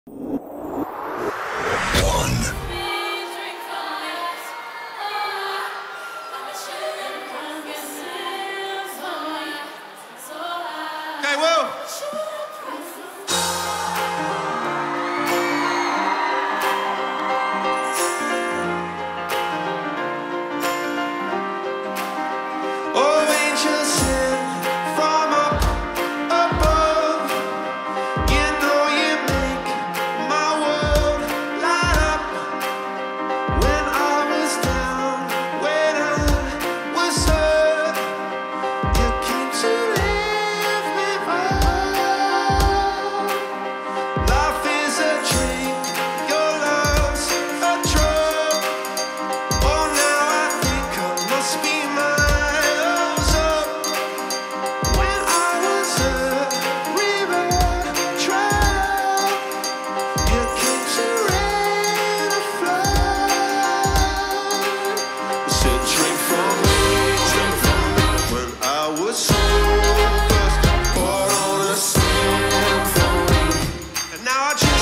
Okay, well. Oh, angels sing from up above. You know you make my world light up. When I was down, when I was hurt, you came to lift me up. Life is a drink, your love's a drug. Oh, now I think I must be miles up. When I was a river trout, you came to rain a flood. Said drink from me. When I was sober, poured on a symphony. And now I just